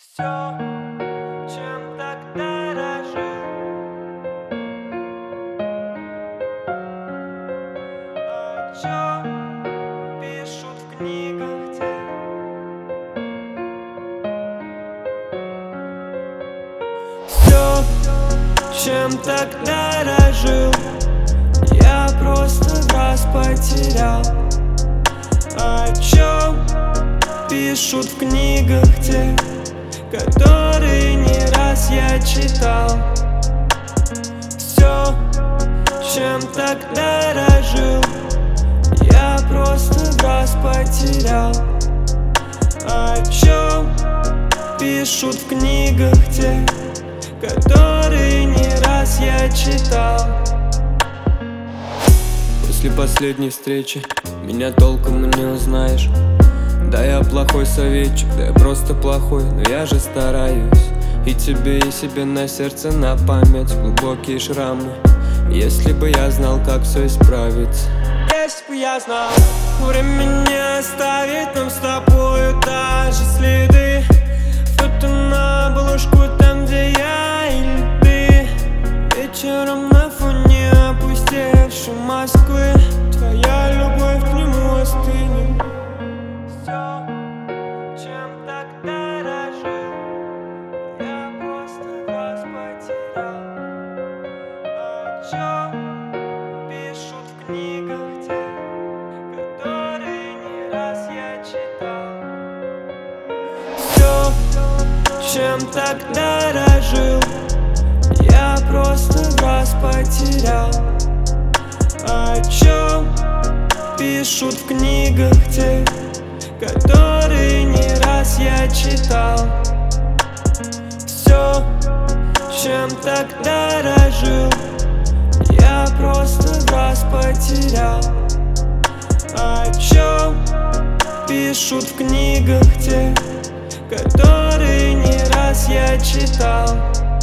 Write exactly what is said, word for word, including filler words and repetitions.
Все, чем так дорожил, о чем пишут в книгах те. Все, чем так дорожил, я просто раз потерял. О чем пишут в книгах те, которые не раз я читал. Все, чем так дорожил, я просто раз потерял. О чем пишут в книгах те, которые не раз я читал. После последней встречи меня толком не узнаешь. Да я плохой советчик, да я просто плохой, но я же стараюсь. И тебе, и себе на сердце на память глубокие шрамы. Если бы я знал, как все исправить. Если бы я знал, время не оставит нам с тобою даже следы. Фото на обложку там, где я или ты. Вечером на фоне опустевшей Москвы твоя любовь к нему остынет. Все, чем так дорожил, я просто вас потерял. О чем пишут в книгах те, которые не раз я читал. Все, чем так дорожил, я просто вас потерял. О чем пишут в книгах те, которые не раз я читал. Все, чем так дорожил, я просто вас потерял. О чем пишут в книгах те, которые не раз я читал.